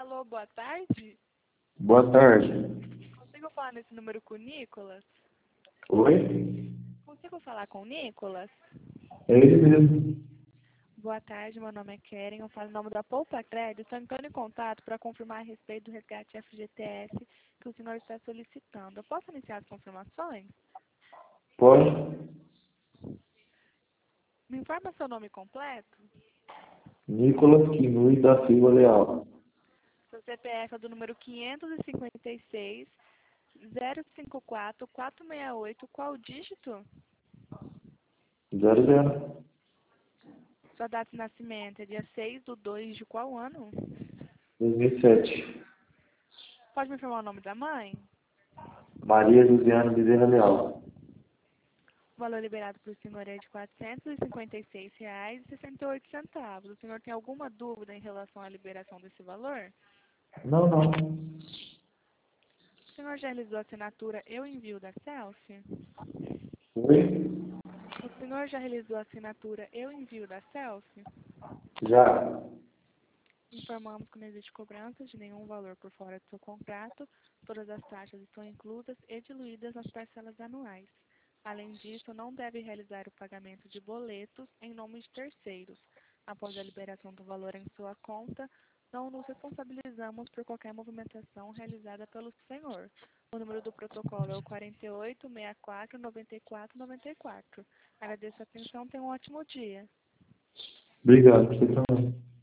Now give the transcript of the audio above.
Alô, boa tarde. Boa tarde. Consigo falar nesse número com o Nicolas? Oi? Consigo falar com o Nicolas? É ele mesmo. Boa tarde, meu nome é Keren, eu falo em nome da Poupa Crédito. Estou entrando em contato para confirmar a respeito do resgate FGTS que o senhor está solicitando. Eu posso iniciar as confirmações? Pode? Me informa seu nome completo? Nicolas Quinui da Silva Leal. Seu CPF é do número 556 054 468. Qual o dígito? 00. Sua data de nascimento é dia 6/2 de qual ano? 2007. Pode me informar o nome da mãe? Maria Josiana Bezerra Leal. O valor liberado para o senhor é de R$ 456,68. O senhor tem alguma dúvida em relação à liberação desse valor? Não, não. O senhor já realizou a assinatura Eu Envio da Selfie? Oi? O senhor já realizou a assinatura Eu Envio da Selfie? Já. Informamos que não existe cobrança de nenhum valor por fora do seu contrato. Todas as taxas estão inclusas e diluídas nas parcelas anuais. Além disso, não deve realizar o pagamento de boletos em nome de terceiros. Após a liberação do valor em sua conta, não nos responsabilizamos por qualquer movimentação realizada pelo senhor. O número do protocolo é o 48 64 94 94. Agradeço a atenção, tenha um ótimo dia. Obrigado. Você também.